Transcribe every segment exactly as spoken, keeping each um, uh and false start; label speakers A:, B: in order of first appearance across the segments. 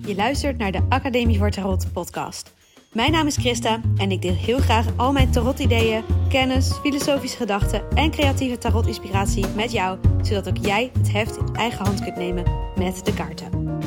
A: Je luistert naar de Academie voor Tarot podcast. Mijn naam is Christa en ik deel heel graag al mijn tarot-ideeën, kennis, filosofische gedachten en creatieve tarot-inspiratie met jou, zodat ook jij het heft in eigen hand kunt nemen met de kaarten.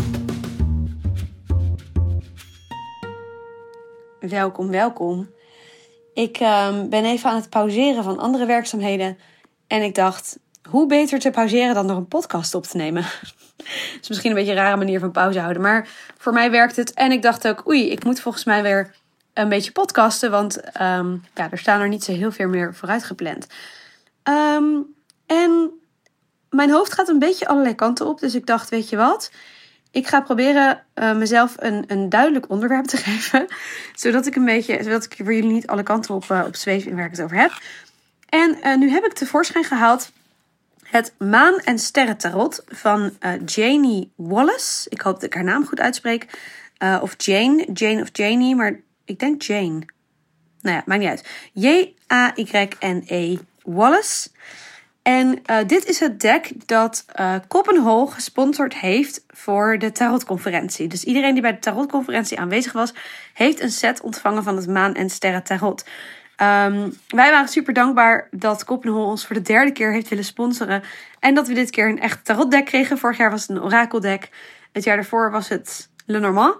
A: Welkom, welkom. Ik uh, ben even aan het pauzeren van andere werkzaamheden en ik dacht, hoe beter te pauzeren dan door een podcast op te nemen? Dat is misschien een beetje een rare manier van pauze houden. Maar voor mij werkt het. En ik dacht ook, oei, ik moet volgens mij weer een beetje podcasten. Want um, ja, er staan er niet zo heel veel meer vooruit gepland. Um, en mijn hoofd gaat een beetje allerlei kanten op. Dus ik dacht, weet je wat? Ik ga proberen uh, mezelf een, een duidelijk onderwerp te geven. Zodat ik een beetje, zodat ik voor jullie niet alle kanten op, uh, op zweef in waar ik het over heb. En uh, nu heb ik tevoorschijn gehaald het Maan- en Sterrentarot van uh, Janie Wallace. Ik hoop dat ik haar naam goed uitspreek. Uh, of Jane, Jane of Janie, maar ik denk Jane. Nou ja, maakt niet uit. J A Y N E Wallace. En uh, dit is het deck dat uh, Kop en Hol gesponsord heeft voor de tarotconferentie. Dus iedereen die bij de tarotconferentie aanwezig was, heeft een set ontvangen van het Maan- en Sterrentarot. Um, wij waren super dankbaar dat Kop en Hol ons voor de derde keer heeft willen sponsoren. En dat we dit keer een echt tarotdeck kregen. Vorig jaar was het een orakeldeck. Het jaar daarvoor was het Lenormand.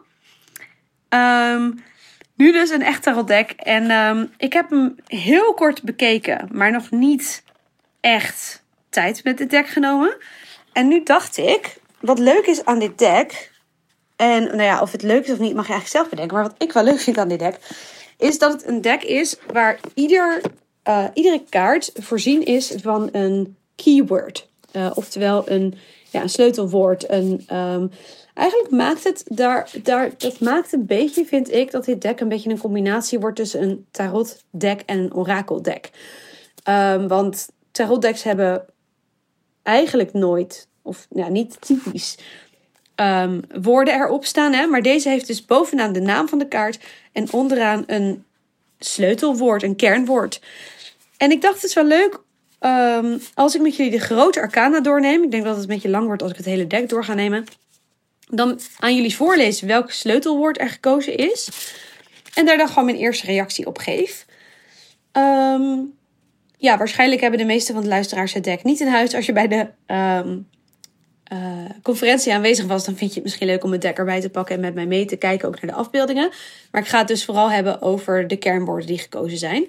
A: Um, nu dus een echt tarotdeck. En um, ik heb hem heel kort bekeken. Maar nog niet echt tijd met dit deck genomen. En nu dacht ik, wat leuk is aan dit deck. En nou ja, of het leuk is of niet mag je eigenlijk zelf bedenken. Maar wat ik wel leuk vind aan dit deck is dat het een deck is waar ieder, uh, iedere kaart voorzien is van een keyword. Uh, oftewel een, ja, een sleutelwoord. Een, um, eigenlijk maakt het daar, daar, dat maakt een beetje, vind ik, dat dit deck een beetje een combinatie wordt tussen een tarotdeck en een orakeldeck. Um, want tarotdecks hebben eigenlijk nooit, of ja, niet typisch, Um, woorden erop staan. Hè? Maar deze heeft dus bovenaan de naam van de kaart en onderaan een sleutelwoord, een kernwoord. En ik dacht, het is wel leuk um, als ik met jullie de grote arcana doorneem. Ik denk dat het een beetje lang wordt als ik het hele deck door ga nemen. Dan aan jullie voorlezen welk sleutelwoord er gekozen is. En daar dan gewoon mijn eerste reactie op geef. Um, ja, waarschijnlijk hebben de meeste van de luisteraars het deck niet in huis. Als je bij de Um, Uh, conferentie aanwezig was, dan vind je het misschien leuk om het deck erbij te pakken en met mij mee te kijken, ook naar de afbeeldingen. Maar ik ga het dus vooral hebben over de kernwoorden die gekozen zijn.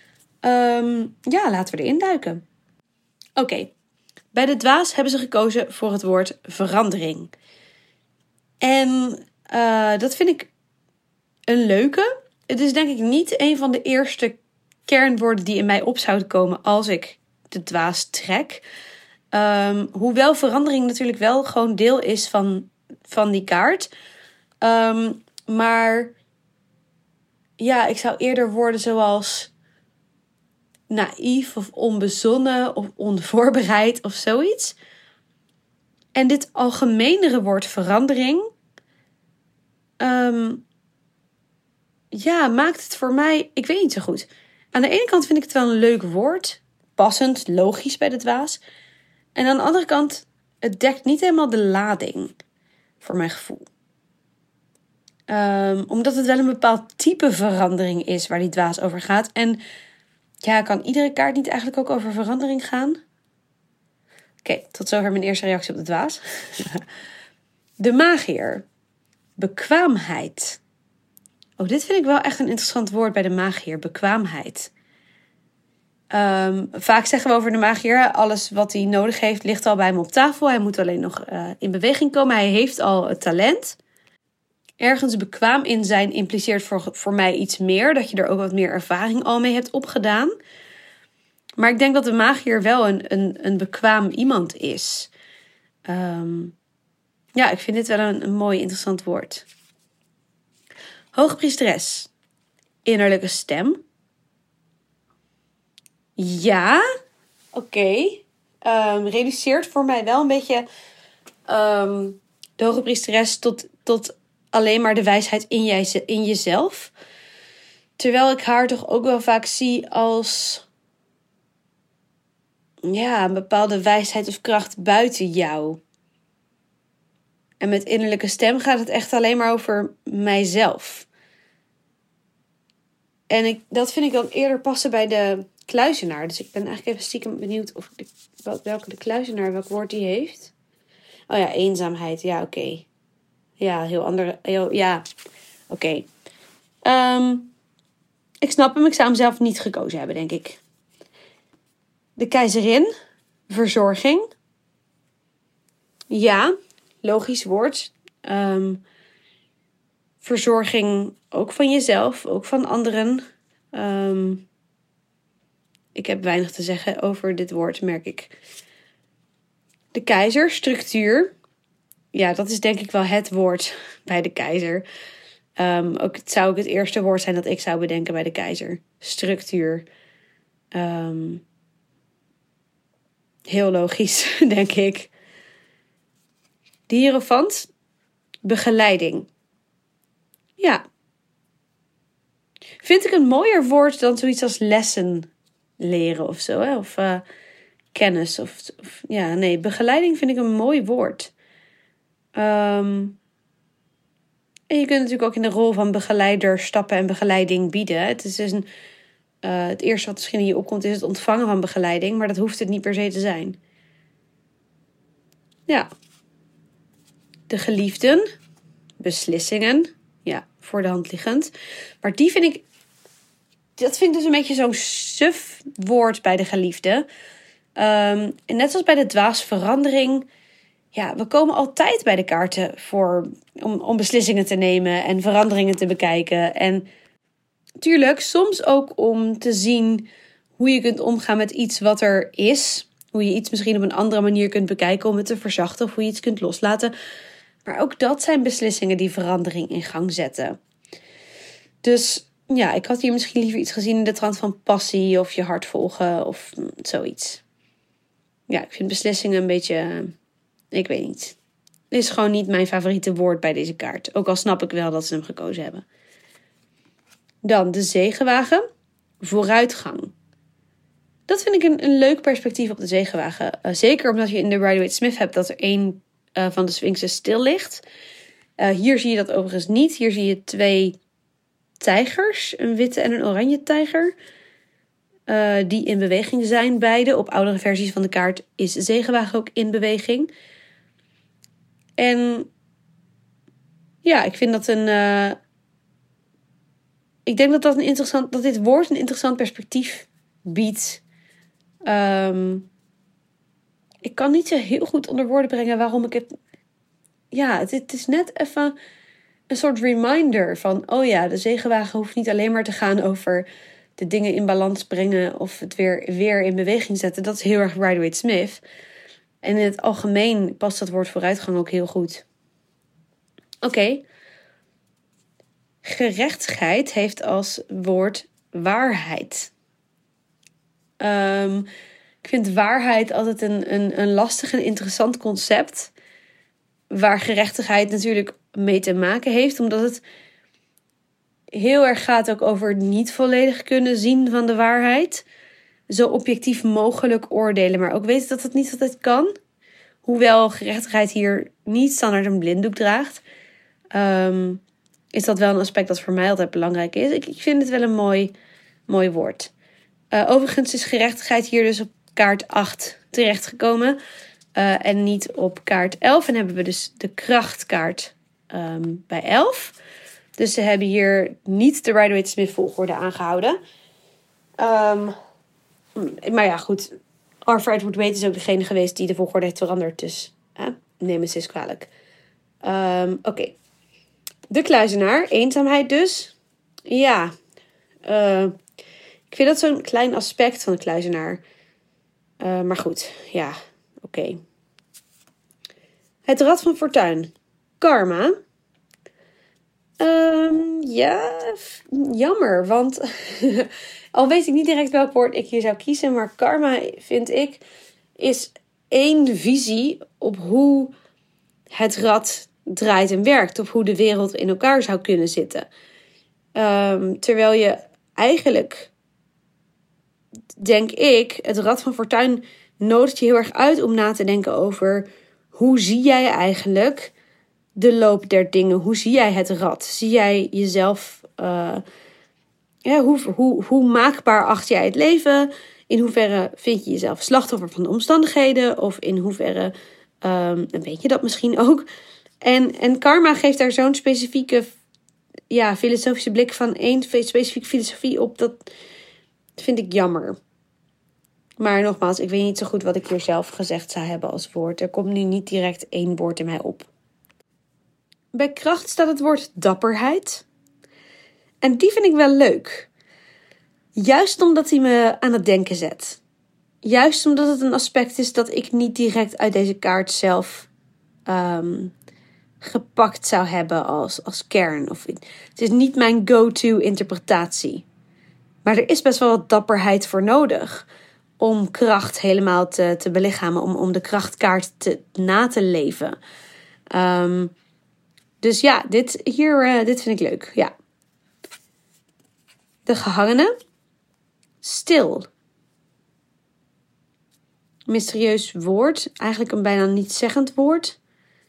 A: Um, ja, laten we erin duiken. Oké, okay. Bij de dwaas hebben ze gekozen voor het woord verandering. En uh, dat vind ik een leuke. Het is denk ik niet een van de eerste kernwoorden die in mij op zouden komen als ik de dwaas trek. Um, hoewel verandering natuurlijk wel gewoon deel is van, van die kaart. Um, maar ja, ik zou eerder woorden zoals naïef of onbezonnen of onvoorbereid of zoiets. En dit algemenere woord verandering, Um, ja, maakt het voor mij, ik weet niet zo goed. Aan de ene kant vind ik het wel een leuk woord. Passend, logisch bij de dwaas. En aan de andere kant, het dekt niet helemaal de lading, voor mijn gevoel. Um, omdat het wel een bepaald type verandering is waar die dwaas over gaat. En ja, kan iedere kaart niet eigenlijk ook over verandering gaan? Oké, okay, tot zover mijn eerste reactie op de dwaas. De magier. Bekwaamheid. Oh, dit vind ik wel echt een interessant woord bij de magier. Bekwaamheid. Um, vaak zeggen we over de magier, alles wat hij nodig heeft ligt al bij hem op tafel. Hij moet alleen nog uh, in beweging komen. Hij heeft al het talent. Ergens bekwaam in zijn impliceert voor, voor mij iets meer. Dat je er ook wat meer ervaring al mee hebt opgedaan. Maar ik denk dat de magier wel een, een, een bekwaam iemand is. Um, ja, ik vind dit wel een, een mooi interessant woord. Hoogpriesteres. Innerlijke stem. Ja, oké. Okay. Um, reduceert voor mij wel een beetje um, de hoge priesteres tot, tot alleen maar de wijsheid in, jij, in jezelf. Terwijl ik haar toch ook wel vaak zie als ja, een bepaalde wijsheid of kracht buiten jou. En met innerlijke stem gaat het echt alleen maar over mijzelf. En ik, dat vind ik dan eerder passen bij de kluizenaar. Dus ik ben eigenlijk even stiekem benieuwd of de, welke de kluizenaar, welk woord die heeft. Oh ja, eenzaamheid. Ja, oké. Okay. Ja, heel ander. Heel, ja, oké. Okay. Um, ik snap hem. Ik zou hem zelf niet gekozen hebben, denk ik. De keizerin. Verzorging. Ja, logisch woord. Um, verzorging ook van jezelf, ook van anderen. Um, ik heb weinig te zeggen over dit woord, merk ik. De keizer, structuur. Ja, dat is denk ik wel het woord bij de keizer. Um, ook het zou ook het eerste woord zijn dat ik zou bedenken bij de keizer. Structuur. Um, heel logisch, denk ik. De hierofant. Begeleiding. Ja. Vind ik een mooier woord dan zoiets als lessen leren of zo. Hè? Of uh, kennis. Of, of, ja, nee, begeleiding vind ik een mooi woord. Um, en je kunt natuurlijk ook in de rol van begeleider stappen en begeleiding bieden. Het is dus een, uh, het eerste wat misschien in je opkomt is het ontvangen van begeleiding. Maar dat hoeft het niet per se te zijn. Ja. De geliefden. Beslissingen. Ja, voor de hand liggend. Maar die vind ik... Dat vind ik dus een beetje zo'n suf woord bij de geliefde. Um, en net zoals bij de dwaasverandering... Ja, we komen altijd bij de kaarten voor... Om, om beslissingen te nemen en veranderingen te bekijken. En natuurlijk soms ook om te zien... hoe je kunt omgaan met iets wat er is. Hoe je iets misschien op een andere manier kunt bekijken... om het te verzachten of hoe je iets kunt loslaten... Maar ook dat zijn beslissingen die verandering in gang zetten. Dus ja, ik had hier misschien liever iets gezien in de trant van passie of je hart volgen of zoiets. Ja, ik vind beslissingen een beetje, ik weet niet. Het is gewoon niet mijn favoriete woord bij deze kaart. Ook al snap ik wel dat ze hem gekozen hebben. Dan de zegenwagen, vooruitgang. Dat vind ik een, een leuk perspectief op de zegenwagen. Uh, zeker omdat je in de Rider-Waite-Smith hebt dat er één... Uh, van de Sphinxen stil ligt. Uh, hier zie je dat overigens niet. Hier zie je twee tijgers. Een witte en een oranje tijger. Uh, die in beweging zijn. Beide. Op oudere versies van de kaart is zegenwagen ook in beweging. En ja, ik vind dat een... Uh, ik denk dat, dat, een interessant, dat dit woord een interessant perspectief biedt. Um, Ik kan niet zo heel goed onder woorden brengen waarom ik het... Ja, het, het is net even een soort reminder van... Oh ja, de zegenwagen hoeft niet alleen maar te gaan over de dingen in balans brengen... of het weer, weer in beweging zetten. Dat is heel erg Rider-Waite-Smith. En in het algemeen past dat woord vooruitgang ook heel goed. Oké. Okay. Gerechtigheid heeft als woord waarheid. Um, Ik vind waarheid altijd een, een, een lastig en interessant concept. Waar gerechtigheid natuurlijk mee te maken heeft. Omdat het heel erg gaat ook over het niet volledig kunnen zien van de waarheid. Zo objectief mogelijk oordelen. Maar ook weten dat dat niet altijd kan. Hoewel gerechtigheid hier niet standaard een blinddoek draagt. Um, is dat wel een aspect dat voor mij altijd belangrijk is. Ik, ik vind het wel een mooi, mooi woord. Uh, overigens is gerechtigheid hier dus op kaart acht terechtgekomen. Uh, en niet op kaart elf. En hebben we dus de krachtkaart um, bij elf. Dus ze hebben hier niet de Rider-Waite-Smith volgorde aangehouden. Um, maar ja, goed. Arthur Edward Waite is ook degene geweest die de volgorde heeft veranderd. Dus uh, neem het eens kwalijk. Um, Oké. Okay. De kluizenaar. Eenzaamheid dus. Ja. Uh, ik vind dat zo'n klein aspect van de kluizenaar. Uh, maar goed, ja, oké. Okay. Het Rad van Fortuin. Karma. Um, ja, jammer, want al weet ik niet direct welk woord ik hier zou kiezen, maar karma, vind ik, is één visie op hoe het rad draait en werkt, op hoe de wereld in elkaar zou kunnen zitten. Um, terwijl je eigenlijk... denk ik, het Rad van Fortuin nodigt je heel erg uit om na te denken over hoe zie jij eigenlijk de loop der dingen? Hoe zie jij het rad? Zie jij jezelf... Uh, ja, hoe, hoe, hoe maakbaar acht jij het leven? In hoeverre vind je jezelf slachtoffer van de omstandigheden? Of in hoeverre um, weet je dat misschien ook? En, en karma geeft daar zo'n specifieke ja, filosofische blik van één specifieke filosofie op. Dat vind ik jammer. Maar nogmaals, ik weet niet zo goed wat ik hier zelf gezegd zou hebben als woord. Er komt nu niet direct één woord in mij op. Bij kracht staat het woord dapperheid. En die vind ik wel leuk. Juist omdat hij me aan het denken zet. Juist omdat het een aspect is dat ik niet direct uit deze kaart zelf um, gepakt zou hebben als, als kern. Of, het is niet mijn go-to interpretatie. Maar er is best wel wat dapperheid voor nodig om kracht helemaal te, te belichamen. Om, om de krachtkaart te, na te leven. Um, dus ja, dit, hier, uh, dit vind ik leuk. Ja. De gehangene. Stil. Mysterieus woord. Eigenlijk een bijna niet-zeggend woord.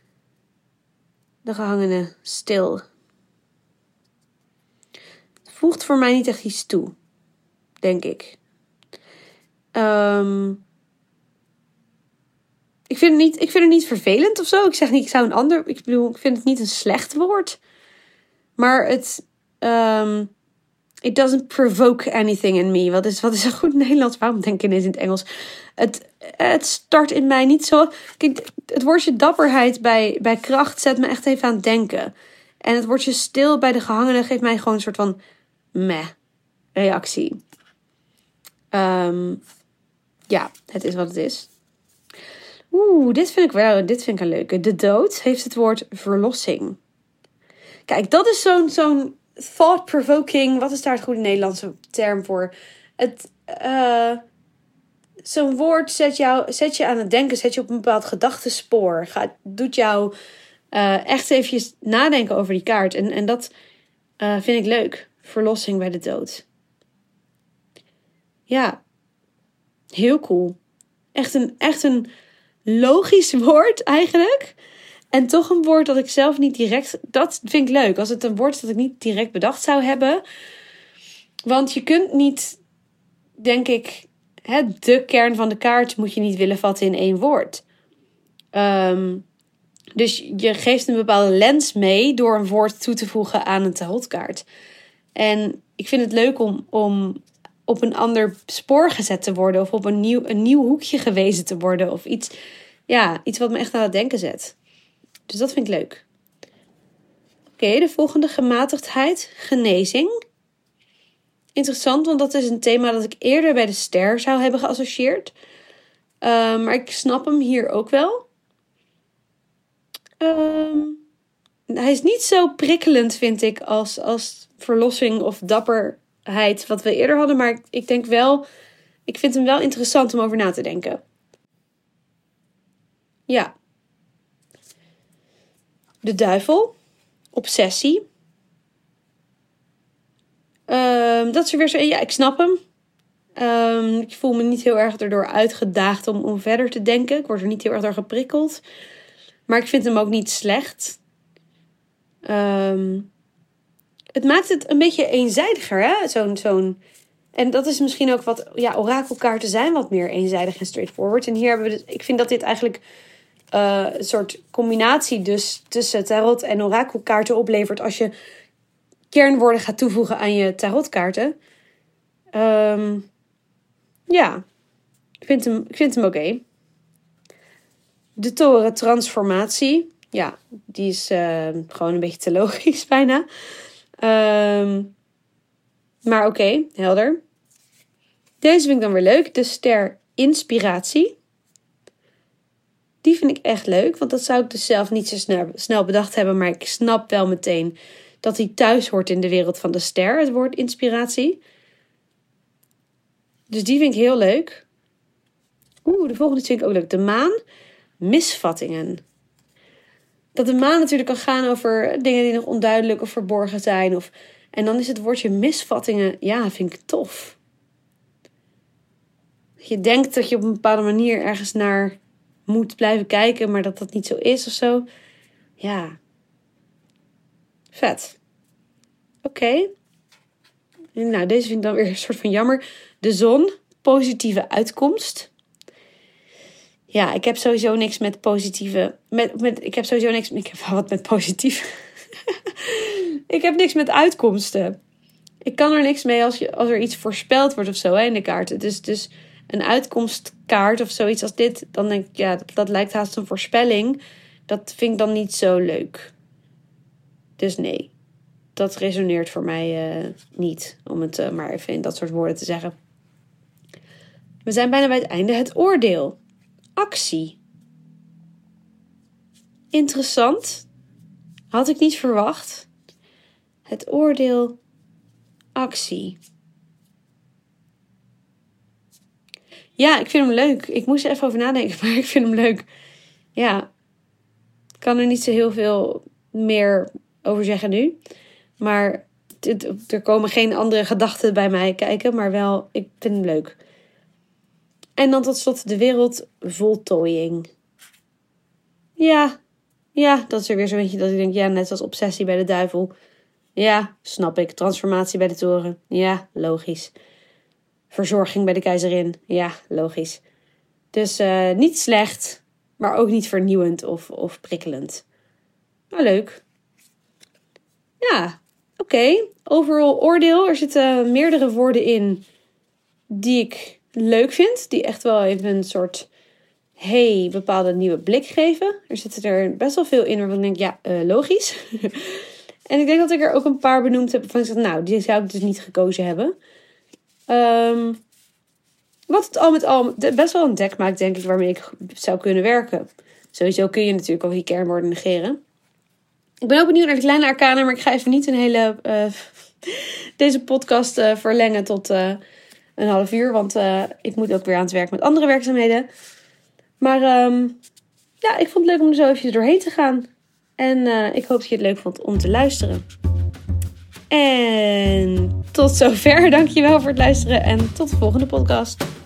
A: De gehangene. Stil. Het voegt voor mij niet echt iets toe. Denk ik. Um, ik, vind het niet, ik vind het niet vervelend of zo. Ik zeg niet, ik zou een ander... Ik bedoel, ik vind het niet een slecht woord. Maar het... Um, It doesn't provoke anything in me. Wat is, wat is een goed Nederlands? Waarom denk ik ineens in het Engels? Het, het start in mij niet zo... Kijk, het woordje dapperheid bij, bij kracht zet me echt even aan het denken. En het woordje stil bij de gehangene geeft mij gewoon een soort van... meh reactie. Um, ja, het is wat het is. Oeh, dit vind ik wel... Dit vind ik een leuke. De dood heeft het woord verlossing. Kijk, dat is zo'n... zo'n thought-provoking, wat is daar het goede Nederlandse term voor? Het, uh, zo'n woord zet, jou, zet je aan het denken, zet je op een bepaald gedachtenspoor. Gaat, doet jou uh, echt eventjes nadenken over die kaart. En, en dat uh, vind ik leuk. Verlossing bij de dood. Ja, heel cool. Echt een, echt een logisch woord eigenlijk. En toch een woord dat ik zelf niet direct... Dat vind ik leuk. Als het een woord is dat ik niet direct bedacht zou hebben. Want je kunt niet, denk ik... Hè, de kern van de kaart moet je niet willen vatten in één woord. Um, dus je geeft een bepaalde lens mee... door een woord toe te voegen aan een tarotkaart. En ik vind het leuk om, om op een ander spoor gezet te worden... of op een nieuw, een nieuw hoekje gewezen te worden. Of iets, ja, iets wat me echt aan het denken zet. Dus dat vind ik leuk. Oké, okay, de volgende, gematigdheid, genezing. Interessant, want dat is een thema dat ik eerder bij de ster zou hebben geassocieerd. Uh, maar ik snap hem hier ook wel. Uh, hij is niet zo prikkelend, vind ik, als, als verlossing of dapperheid wat we eerder hadden. Maar ik, ik denk wel, ik vind hem wel interessant om over na te denken. Ja. De duivel. Obsessie. Um, dat is weer zo... Ja, ik snap hem. Um, ik voel me niet heel erg erdoor uitgedaagd om, om verder te denken. Ik word er niet heel erg door geprikkeld. Maar ik vind hem ook niet slecht. Um, het maakt het een beetje eenzijdiger, hè? Zo'n... zo'n en dat is misschien ook wat... Ja, orakelkaarten zijn wat meer eenzijdig en straightforward. En hier hebben we... Dus, ik vind dat dit eigenlijk... Uh, een soort combinatie dus tussen tarot en orakelkaarten oplevert als je kernwoorden gaat toevoegen aan je tarotkaarten. Um, ja, ik vind hem, ik vind hem oké. Okay. De toren transformatie. Ja, die is uh, gewoon een beetje te logisch bijna. Um, maar oké, okay, helder. Deze vind ik dan weer leuk. De ster inspiratie. Die vind ik echt leuk, want dat zou ik dus zelf niet zo snel, snel bedacht hebben. Maar ik snap wel meteen dat hij thuis hoort in de wereld van de ster, het woord inspiratie. Dus die vind ik heel leuk. Oeh, de volgende vind ik ook leuk. De maan, misvattingen. Dat de maan natuurlijk kan gaan over dingen die nog onduidelijk of verborgen zijn. Of, en dan is het woordje misvattingen, ja, vind ik tof. Je denkt dat je op een bepaalde manier ergens naar moet blijven kijken, maar dat dat niet zo is of zo. Ja, vet. Oké. Okay. Nou, deze vind ik dan weer een soort van jammer. De zon, positieve uitkomst. Ja, ik heb sowieso niks met positieve... Met, met, ik heb sowieso niks... Ik heb wel wat met positief. Ik heb niks met uitkomsten. Ik kan er niks mee als, je, als er iets voorspeld wordt of zo hè, in de kaart. Dus, dus een uitkomstkaart of zoiets als dit... Dan denk ik, ja, dat, dat lijkt haast een voorspelling. Dat vind ik dan niet zo leuk. Dus nee. Dat resoneert voor mij uh, niet. Om het uh, maar even in dat soort woorden te zeggen. We zijn bijna bij het einde. Het oordeel. Actie. Interessant. Had ik niet verwacht. Het oordeel. Actie. Ja, ik vind hem leuk. Ik moest er even over nadenken, maar ik vind hem leuk. Ja. Ik kan er niet zo heel veel meer over zeggen nu. Maar dit, er komen geen andere gedachten bij mij kijken. Maar wel, ik vind hem leuk. En dan tot slot de wereldvoltooiing. Ja, ja, dat is er weer zo eentje dat ik denk, ja, net als obsessie bij de duivel. Ja, snap ik. Transformatie bij de toren. Ja, logisch. Verzorging bij de keizerin. Ja, logisch. Dus uh, niet slecht, maar ook niet vernieuwend of, of prikkelend. Maar leuk. Ja, oké. Okay. Overal oordeel. Er zitten meerdere woorden in die ik leuk vind. Die echt wel even een soort, hey, bepaalde nieuwe blik geven. Er zitten er best wel veel in waarvan ik denk, ja, uh, logisch. En ik denk dat ik er ook een paar benoemd heb waarvan ik zeg, nou, die zou ik dus niet gekozen hebben. Um, wat het al met al best wel een dek maakt, denk ik, waarmee ik zou kunnen werken. Sowieso kun je natuurlijk ook die kernwoorden negeren. Ik ben ook benieuwd naar de kleine arcana, maar ik ga even niet een hele uh, deze podcast uh, verlengen tot uh, een half uur. Want uh, ik moet ook weer aan het werk met andere werkzaamheden. Maar um, ja, ik vond het leuk om er zo even doorheen te gaan. En uh, ik hoop dat je het leuk vond om te luisteren. En tot zover. Dankjewel voor het luisteren en tot de volgende podcast.